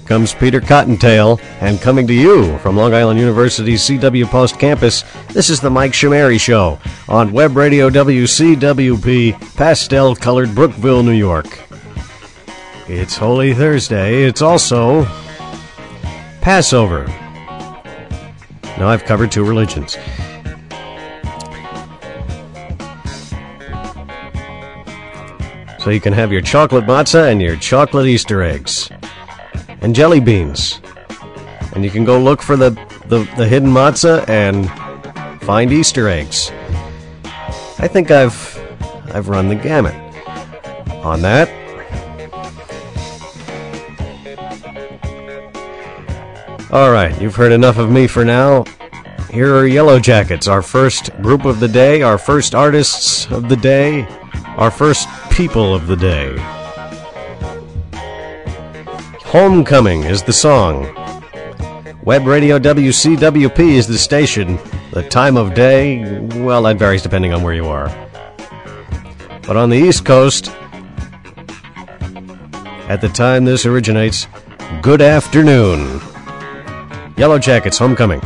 comes Peter Cottontail, and coming to you from Long Island University's CW Post campus, this is the Mike Shamari Show on Web Radio WCWP, pastel-colored Brookville, New York. It's Holy Thursday. It's also Passover. Now, I've covered two religions. So you can have your chocolate matzah and your chocolate Easter eggs. And jelly beans. And you can go look for the hidden matzah and find Easter eggs. I think I've run the gamut on that. All right, you've heard enough of me for now. Here are Yellow Jackets, our first group of the day, our first artists of the day, our first people of the day. Homecoming is the song. Web Radio WCWP is the station. The time of day, well, that varies depending on where you are. But on the East Coast, at the time this originates, good afternoon. Yellow Jackets, Homecoming.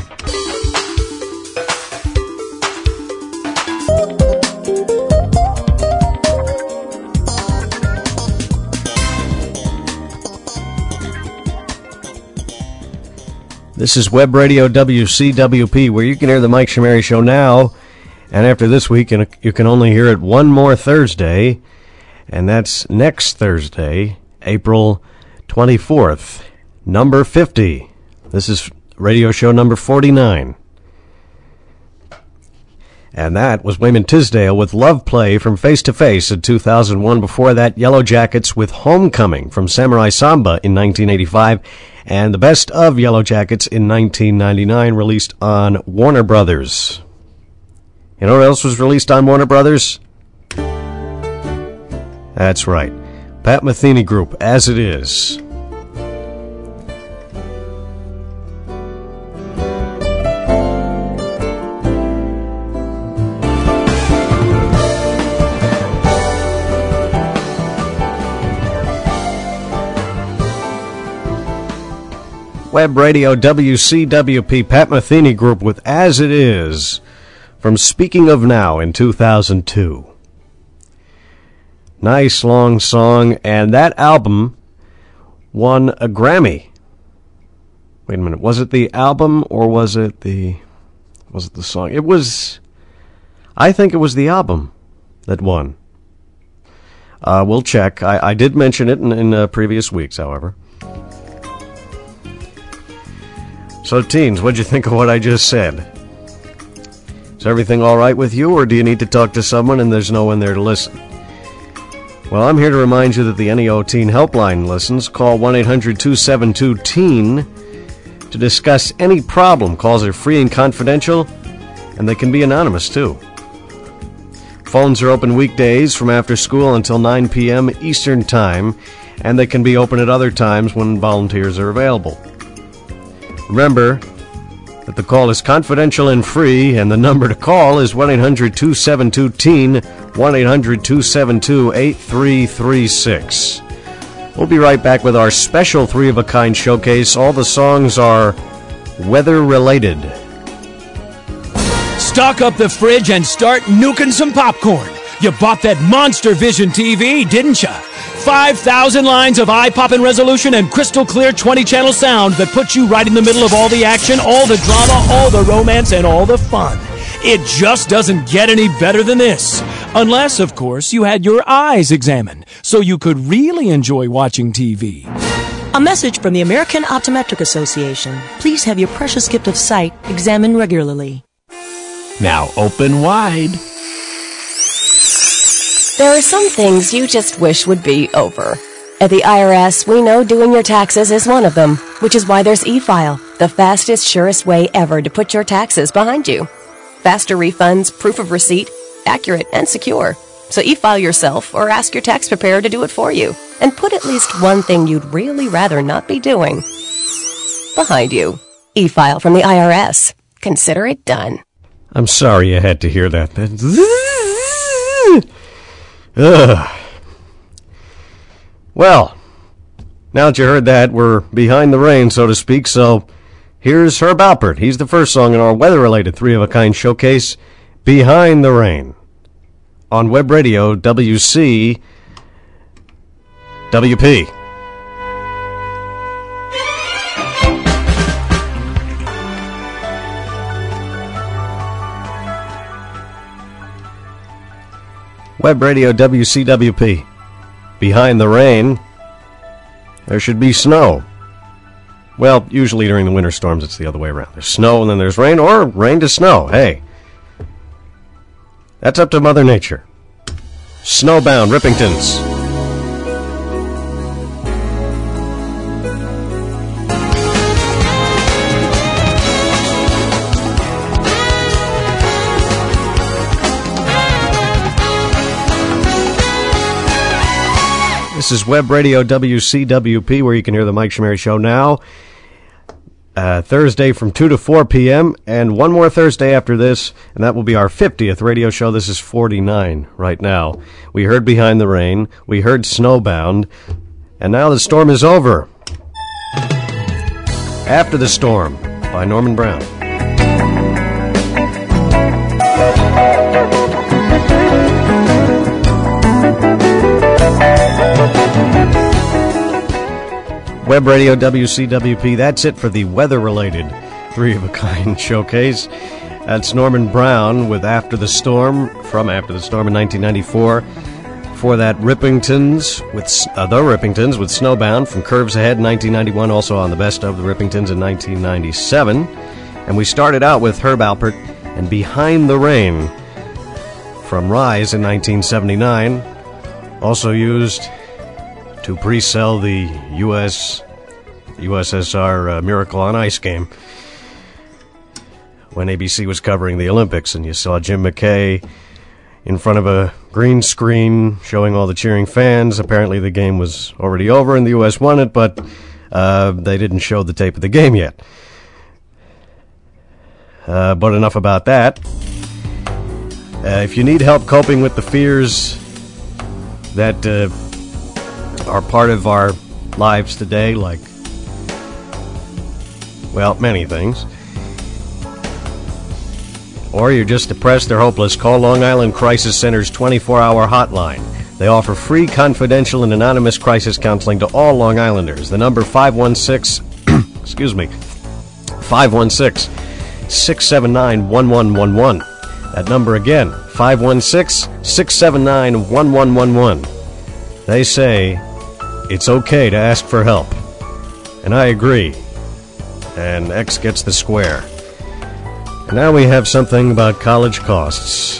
This is Web Radio WCWP, where you can hear the Mike Shamari Show now, and after this week, you can only hear it one more Thursday, and that's next Thursday, April 24th, number 50. This is radio show number 49. And that was Wayman Tisdale with Love Play from Face to Face in 2001. Before that, Yellow Jackets with Homecoming from Samurai Samba in 1985. And the best of Yellow Jackets in 1999, released on Warner Brothers. You know what else was released on Warner Brothers? That's right. Pat Metheny Group, As It Is. Web Radio WCWP, Pat Metheny Group with As It Is from Speaking of Now in 2002. Nice long song, and that album won a Grammy. Wait a minute, was it the album or was it the song? I think it was the album that won. We'll check. I did mention it in previous weeks, however. So, teens, what'd you think of what I just said? Is everything all right with you, or do you need to talk to someone and there's no one there to listen? Well, I'm here to remind you that the NEO Teen Helpline listens. Call 1-800-272-TEEN to discuss any problem. Calls are free and confidential, and they can be anonymous, too. Phones are open weekdays from after school until 9 p.m. Eastern Time, and they can be open at other times when volunteers are available. Remember that the call is confidential and free, and the number to call is 1-800-272-TEEN, 1-800-272-8336. We'll be right back with our special three-of-a-kind showcase. All the songs are weather-related. Stock up the fridge and start nuking some popcorn. You bought that Monster Vision TV, didn't ya? 5,000 lines of eye-popping resolution and crystal-clear 20-channel sound that puts you right in the middle of all the action, all the drama, all the romance, and all the fun. It just doesn't get any better than this. Unless, of course, you had your eyes examined, so you could really enjoy watching TV. A message from the American Optometric Association. Please have your precious gift of sight examined regularly. Now open wide. There are some things you just wish would be over. At the IRS, we know doing your taxes is one of them, which is why there's e-file, the fastest, surest way ever to put your taxes behind you. Faster refunds, proof of receipt, accurate and secure. So e-file yourself or ask your tax preparer to do it for you, and put at least one thing you'd really rather not be doing behind you. E-file from the IRS. Consider it done. I'm sorry you had to hear that. Well, Now that you heard that, we're behind the rain, so to speak, so here's Herb Alpert. He's the first song in our weather-related three-of-a-kind showcase, Behind the Rain, on Web Radio WCWP. Web Radio WCWP. Behind the rain, there should be snow. Well, usually during the winter storms, it's the other way around. There's snow and then there's rain, or rain to snow. Hey, that's up to Mother Nature. Snowbound Rippingtons. This is Web Radio WCWP, where you can hear the Mike Schmieri Show now. Thursday from 2 to 4 p.m., and one more Thursday after this, and that will be our 50th radio show. This is 49 right now. We heard Behind the Rain, we heard Snowbound, and now the storm is over. After the Storm by Norman Brown. Web Radio WCWP, that's it for the weather-related three-of-a-kind showcase. That's Norman Brown with After the Storm, from After the Storm in 1994. For that, Rippingtons with Snowbound from Curves Ahead in 1991, also on the Best of the Rippingtons in 1997. And we started out with Herb Alpert and Behind the Rain from Rise in 1979, also used to pre-sell the USSR Miracle on Ice game when ABC was covering the Olympics, and you saw Jim McKay in front of a green screen showing all the cheering fans. Apparently the game was already over and the U.S. won it, but they didn't show the tape of the game yet. But enough about that. If you need help coping with the fears that are part of our lives today, like, well, many things, or you're just depressed or hopeless, call Long Island Crisis Center's 24-hour hotline. They offer free, confidential, and anonymous crisis counseling to all Long Islanders. The number 516-679-1111. That number again, 516-679-1111. They say it's okay to ask for help. And I agree. And X gets the square. And now we have something about college costs.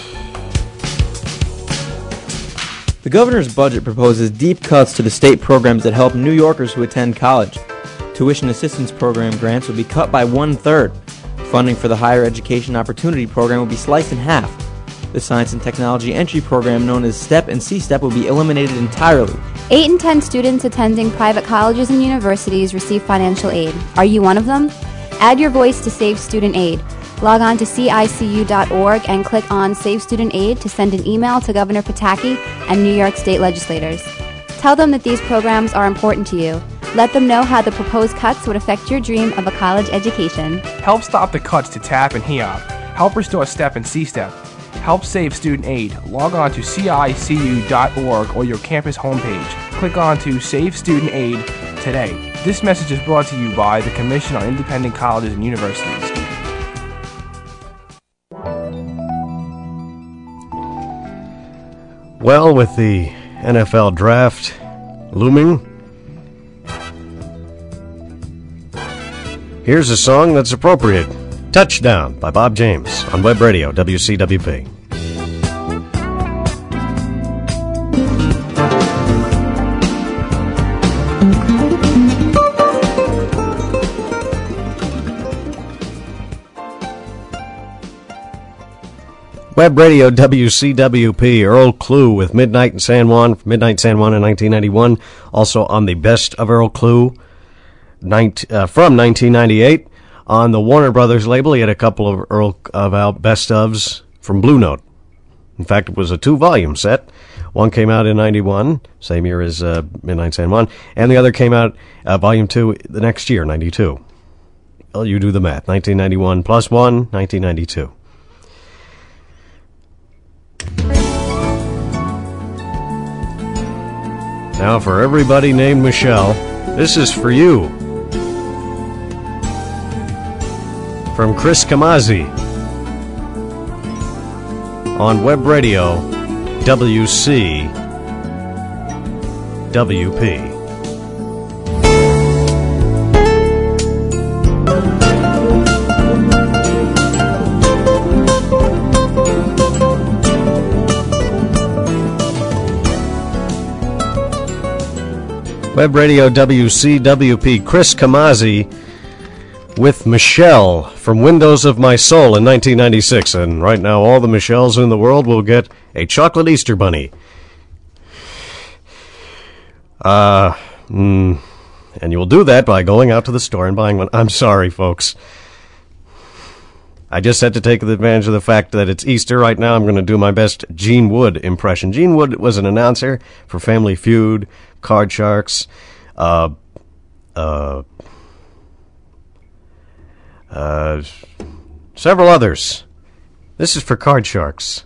The governor's budget proposes deep cuts to the state programs that help New Yorkers who attend college. Tuition assistance program grants will be cut by 1/3. Funding for the Higher Education Opportunity Program will be sliced in half. The Science and Technology Entry Program, known as STEP and C-STEP, will be eliminated entirely. 8 in 10 students attending private colleges and universities receive financial aid. Are you one of them? Add your voice to Save Student Aid. Log on to CICU.org and click on Save Student Aid to send an email to Governor Pataki and New York state legislators. Tell them that these programs are important to you. Let them know how the proposed cuts would affect your dream of a college education. Help stop the cuts to TAP and HEOP. Help restore STEP and C-STEP. Help save student aid. Log on to CICU.org or your campus homepage. Click on to Save Student Aid today. This message is brought to you by the Commission on Independent Colleges and Universities. Well, with the NFL draft looming, here's a song that's appropriate. Touchdown by Bob James on Web Radio WCWP. Web Radio WCWP, Earl Klugh with Midnight in San Juan, Midnight San Juan in 1991, also on the Best of Earl Klugh from 1998. On the Warner Brothers label, he had a couple of best ofs from Blue Note. In fact, it was a 2-volume set. One came out in 91, same year as Midnight San Juan, and the other came out, Volume 2, the next year, 92. Well, you do the math. 1991 plus 1, 1992. Now for everybody named Michelle, this is for you. From Chris Camazzi on Web Radio WCWP. Web Radio WCWP, Chris Camazzi with Michelle from Windows of My Soul in 1996. And right now, all the Michelles in the world will get a chocolate Easter bunny. And you will do that by going out to the store and buying one. I'm sorry, folks. I just had to take advantage of the fact that it's Easter right now. I'm going to do my best Gene Wood impression. Gene Wood was an announcer for Family Feud, Card Sharks, several others. This is for Card Sharks.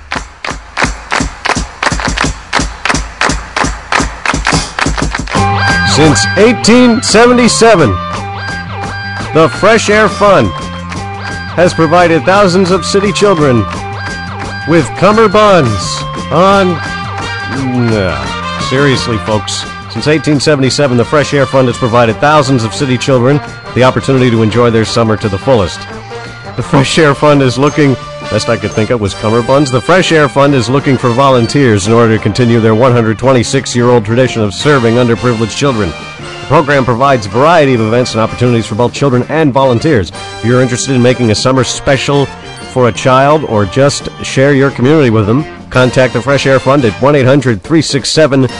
Since 1877, the Fresh Air Fund has provided thousands of city children with cummerbunds on... Seriously, folks. Since 1877, the Fresh Air Fund has provided thousands of city children the opportunity to enjoy their summer to the fullest. The Fresh Air Fund is looking... Best I could think of was cummerbunds. The Fresh Air Fund is looking for volunteers in order to continue their 126-year-old tradition of serving underprivileged children. The program provides a variety of events and opportunities for both children and volunteers. If you're interested in making a summer special for a child or just share your community with them, contact the Fresh Air Fund at 1-800-367-0003,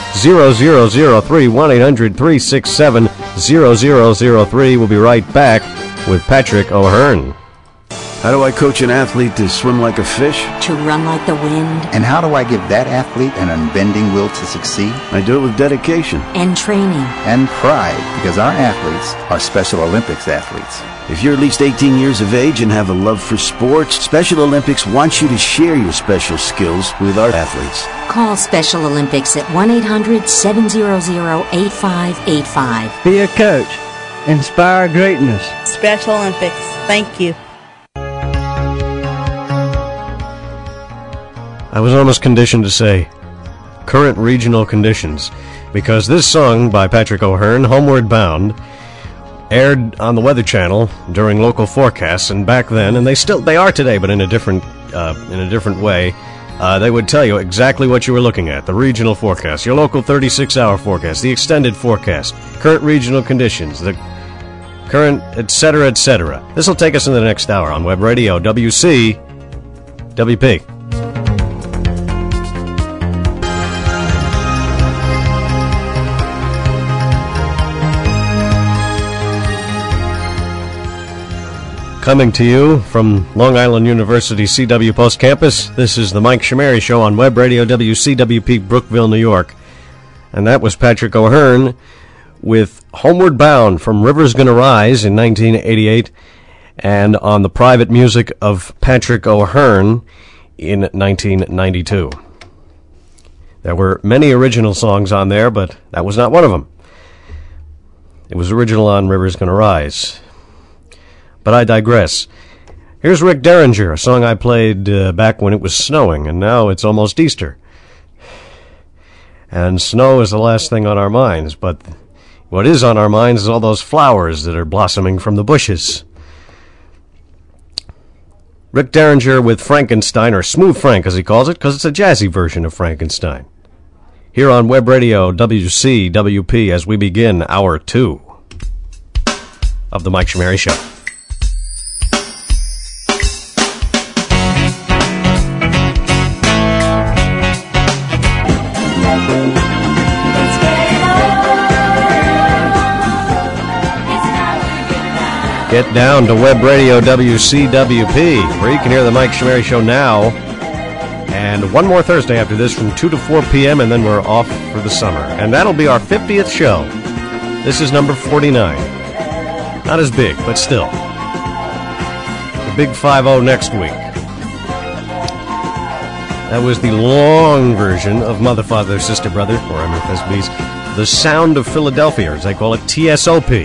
1-800-367-0003. We'll be right back with Patrick O'Hearn. How do I coach an athlete to swim like a fish? To run like the wind. And how do I give that athlete an unbending will to succeed? I do it with dedication. And training. And pride, because our athletes are Special Olympics athletes. If you're at least 18 years of age and have a love for sports, Special Olympics wants you to share your special skills with our athletes. Call Special Olympics at 1-800-700-8585. Be a coach. Inspire greatness. Special Olympics. Thank you. I was almost conditioned to say current regional conditions, because this song by Patrick O'Hearn, Homeward Bound, aired on the Weather Channel during local forecasts, and back then, and they are today, but in a different way, they would tell you exactly what you were looking at. The regional forecast, your local 36-hour forecast, the extended forecast, current regional conditions, the current, etc., etc. This will take us into the next hour on Web Radio WCWP. Coming to you from Long Island University CW Post Campus, this is the Mike Shamari Show on Web Radio WCWP, Brookville, New York. And that was Patrick O'Hearn with Homeward Bound from River's Gonna Rise in 1988, and on the private music of Patrick O'Hearn in 1992. There were many original songs on there, but that was not one of them. It was original on River's Gonna Rise. But I digress. Here's Rick Derringer, a song I played back when it was snowing, and now it's almost Easter. And snow is the last thing on our minds, but what is on our minds is all those flowers that are blossoming from the bushes. Rick Derringer with Frankenstein, or Smooth Frank as he calls it, because it's a jazzy version of Frankenstein. Here on Web Radio WCWP as we begin Hour 2 of the Mike Shamari Show. Get down to Web Radio WCWP, where you can hear the Mike Shamari Show now And one more Thursday after this from 2 to 4 p.m., and then we're off for the summer. And that'll be our 50th show. This is number 49. Not as big, but still. The big 5-0 next week. That was the long version of Mother, Father, Sister, Brother, or MFSB's The Sound of Philadelphia, or as they call it, TSOP.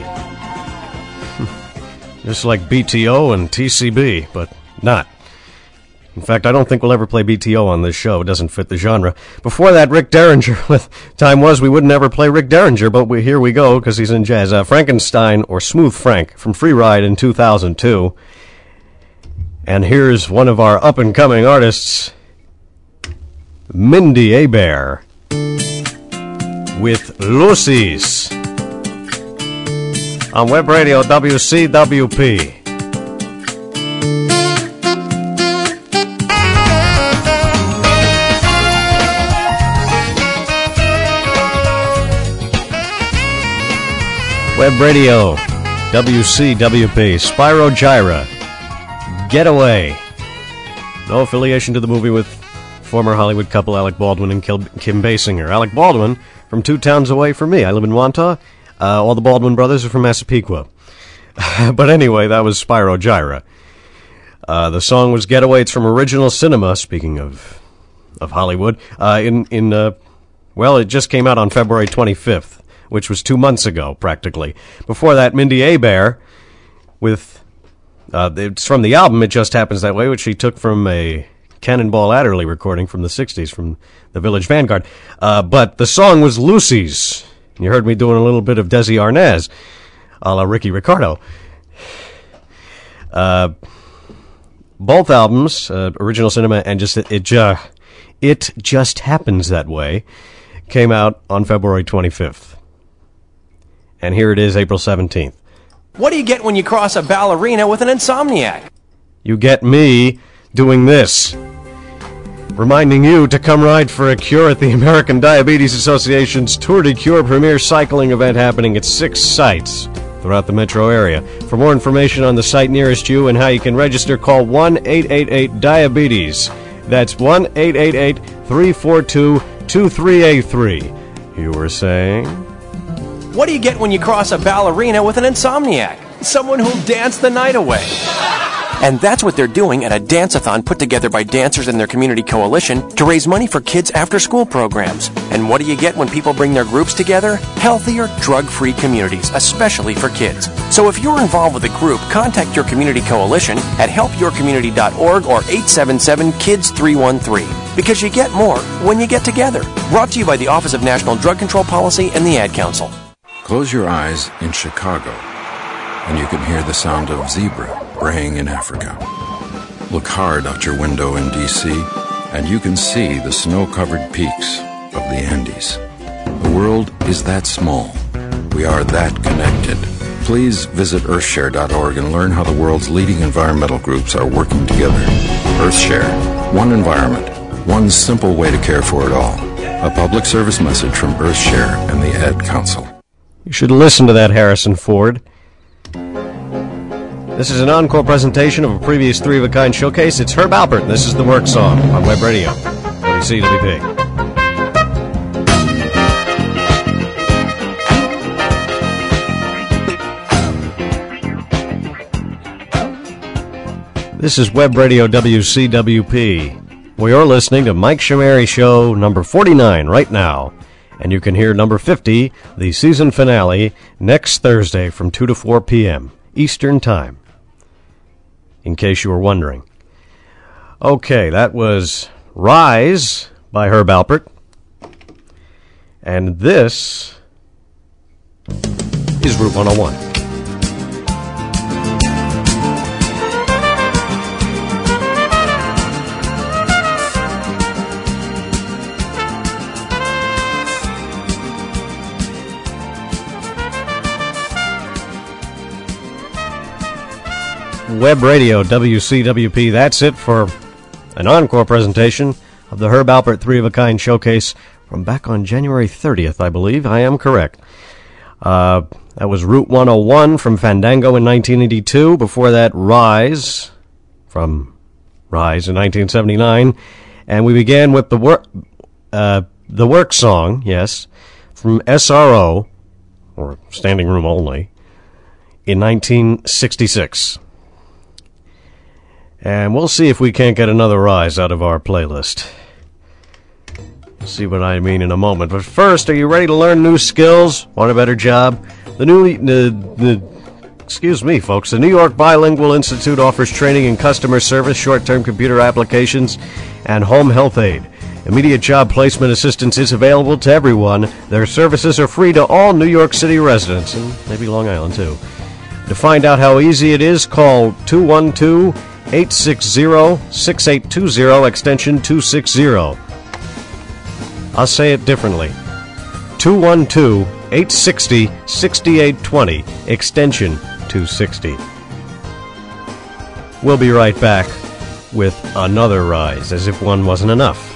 Just like BTO and TCB, but not. In fact, I don't think we'll ever play BTO on this show. It doesn't fit the genre. Before that, Rick Derringer with Time Was We Wouldn't Ever Play Rick Derringer, but here we go, because he's in jazz. Frankenstein, or Smooth Frank, from Free Ride in 2002. And here's one of our up-and-coming artists, Mindy Abair, with Lucy's, on Web Radio WCWP. Web Radio WCWP, Spyro Gyra, Getaway. No affiliation to the movie with former Hollywood couple Alec Baldwin and Kim Basinger. Alec Baldwin from 2 towns away from me. I live in Wantagh. All the Baldwin brothers are from Massapequa. But anyway, that was Spyro Gyra. The song was Getaway. It's from Original Cinema, speaking of Hollywood. Well, it just came out on February 25th, which was 2 months ago, practically. Before that, Mindy Abair with, it's from the album It Just Happens That Way, which she took from a Cannonball Adderley recording from the 60s, from the Village Vanguard. But the song was Lucy's. You heard me doing a little bit of Desi Arnaz, a la Ricky Ricardo. Both albums, Original Cinema and It Just Happens That Way, came out on February 25th. And here it is, April 17th. What do you get when you cross a ballerina with an insomniac? You get me doing this. Reminding you to come ride for a cure at the American Diabetes Association's Tour de Cure premier cycling event happening at 6 sites throughout the metro area. For more information on the site nearest you and how you can register, call 1-888-DIABETES. That's 1-888-342-2383. You were saying? What do you get when you cross a ballerina with an insomniac? Someone who'll dance the night away. And that's what they're doing at a dance-a-thon put together by dancers and their community coalition to raise money for kids' after-school programs. And what do you get when people bring their groups together? Healthier, drug-free communities, especially for kids. So if you're involved with a group, contact your community coalition at helpyourcommunity.org or 877-KIDS-313. Because you get more when you get together. Brought to you by the Office of National Drug Control Policy and the Ad Council. Close your eyes in Chicago, and you can hear the sound of zebra braying in Africa. Look hard out your window in D.C., and you can see the snow-covered peaks of the Andes. The world is that small. We are that connected. Please visit earthshare.org and learn how the world's leading environmental groups are working together. EarthShare. One environment. One simple way to care for it all. A public service message from EarthShare and the Ad Council. You should listen to that, Harrison Ford. This is an encore presentation of a previous 3-of-a-kind showcase. It's Herb Alpert. This is the work song on Web Radio, WCWP. This is Web Radio WCWP. We are listening to Mike Shamari Show number 49 right now. And you can hear number 50, the season finale, next Thursday from 2 to 4 p.m. Eastern Time, in case you were wondering. Okay, that was Rise by Herb Alpert. And this is Route 101. Web Radio, WCWP. That's it for an encore presentation of the Herb Alpert 3-of-a-kind showcase from back on January 30th, I believe. I am correct. That was Route 101 from Fandango in 1982. Before that, Rise from Rise in 1979. And we began with the work song, yes, from SRO, or Standing Room Only, in 1966. And we'll see if we can't get another rise out of our playlist. See what I mean in a moment. But first, are you ready to learn new skills? Want a better job? Excuse me, folks. The New York Bilingual Institute offers training in customer service, short-term computer applications, and home health aid. Immediate job placement assistance is available to everyone. Their services are free to all New York City residents, and maybe Long Island, too. To find out how easy it is, call 212-860-6820, extension 260. I'll say it differently. 212-860-6820, extension 260. We'll be right back with another rise, as if one wasn't enough.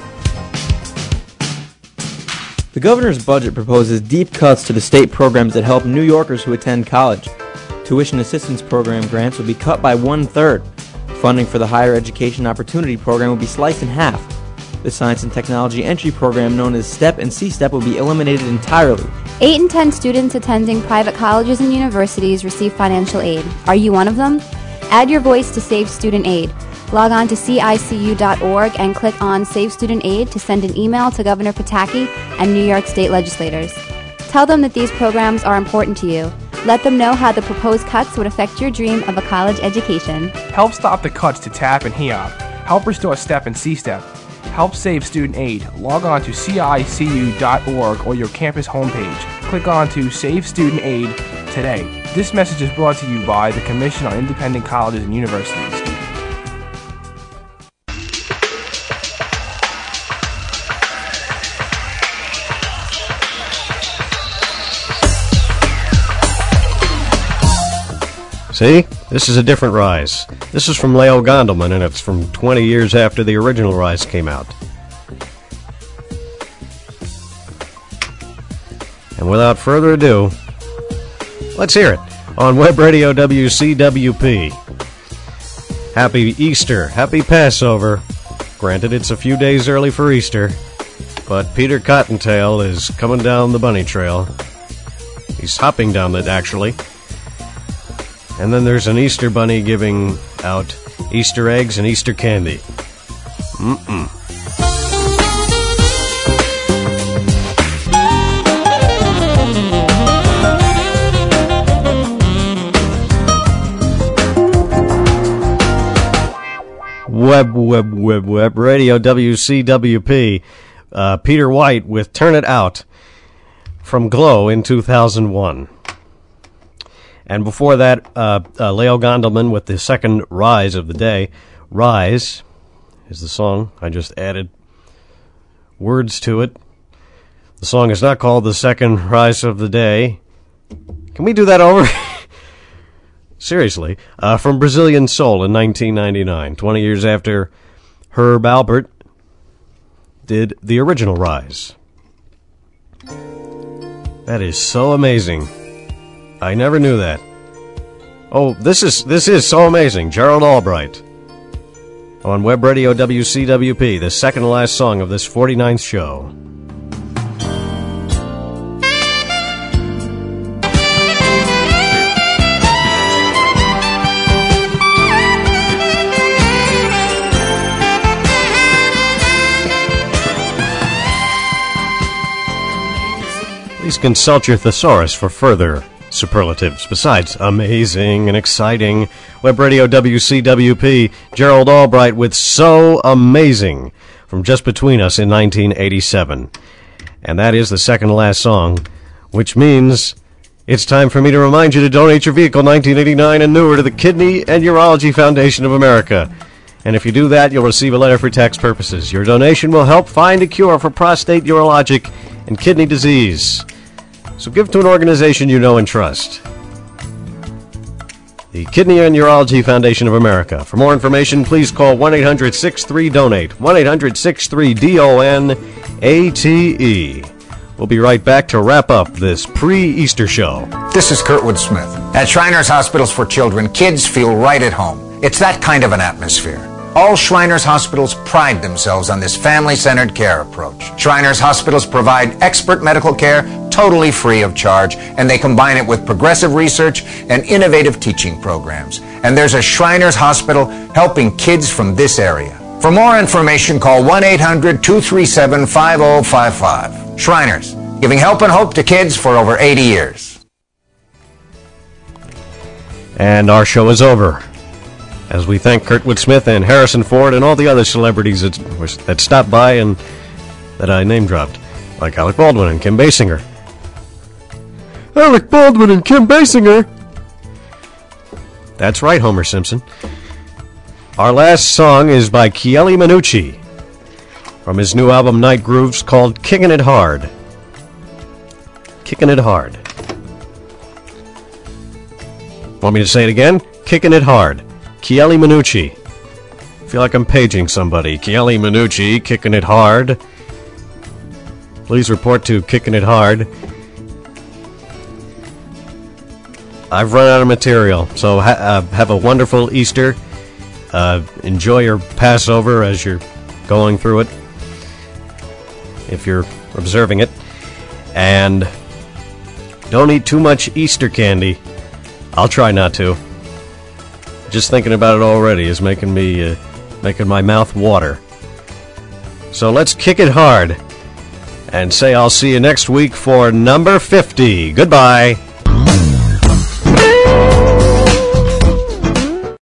The governor's budget proposes deep cuts to the state programs that help New Yorkers who attend college. Tuition assistance program grants will be cut by 1/3. Funding for the Higher Education Opportunity Program will be sliced in half. The Science and Technology Entry Program, known as STEP and C-STEP, will be eliminated entirely. 8 in 10 students attending private colleges and universities receive financial aid. Are you one of them? Add your voice to Save Student Aid. Log on to CICU.org and click on Save Student Aid to send an email to Governor Pataki and New York State legislators. Tell them that these programs are important to you. Let them know how the proposed cuts would affect your dream of a college education. Help stop the cuts to TAP and HEOP. Help restore STEP and C-STEP. Help save student aid. Log on to CICU.org or your campus homepage. Click on to Save Student Aid today. This message is brought to you by the Commission on Independent Colleges and Universities. See? This is a different rise. This is from Leo Gondelman, and it's from 20 years after the original rise came out. And without further ado, let's hear it on Web Radio WCWP. Happy Easter. Happy Passover. Granted, it's a few days early for Easter, but Peter Cottontail is coming down the bunny trail. He's hopping down it, actually. And then there's an Easter bunny giving out Easter eggs and Easter candy. Web Radio WCWP. Peter White with Turn It Out from Glow in 2001. And before that, Leo Gondelman with the second rise of the day. Rise is the song. I just added words to it. The song is not called The Second Rise of the Day. Can we do that over? Seriously. From Brazilian Soul in 1999, 20 years after Herb Alpert did the original Rise. That is so amazing. I never knew that. Oh, this is so amazing. Gerald Albright on Web Radio WCWP, the second to last song of this 49th show. Please consult your thesaurus for further superlatives. Besides amazing and exciting, Web Radio WCWP, Gerald Albright with So Amazing from Just Between Us in 1987. And that is the second to last song, which means it's time for me to remind you to donate your vehicle 1989 and newer to the Kidney and Urology Foundation of America. And if you do that, you'll receive a letter for tax purposes. Your donation will help find a cure for prostate, urologic, and kidney disease. So give to an organization you know and trust. The Kidney and Urology Foundation of America. For more information, please call 1-800-63-DONATE, 1-800-63-DONATE. We'll be right back to wrap up this pre-Easter show. This is Kurtwood Smith. At Shriners Hospitals for Children, kids feel right at home. It's that kind of an atmosphere. All Shriners hospitals pride themselves on this family-centered care approach. Shriners hospitals provide expert medical care totally free of charge, and they combine it with progressive research and innovative teaching programs. And there's a Shriners hospital helping kids from this area. For more information, call 1-800-237-5055. Shriners, giving help and hope to kids for over 80 years. And our show is over, as we thank Kurtwood Smith and Harrison Ford and all the other celebrities that stopped by and that I name-dropped, like Alec Baldwin and Kim Basinger. Alec Baldwin and Kim Basinger! That's right, Homer Simpson. Our last song is by Chieli Minucci from his new album Night Grooves called Kickin' It Hard. Kickin' It Hard. Want me to say it again? Kickin' It Hard. Chieli Minucci. Feel like I'm paging somebody. Chieli Minucci, Kickin' It Hard. Please report to Kickin' It Hard. I've run out of material, so have a wonderful Easter. Enjoy your Passover as you're going through it, if you're observing it. And don't eat too much Easter candy. I'll try not to. Just thinking about it already is making my mouth water. So let's kick it hard and say I'll see you next week for number 50. Goodbye.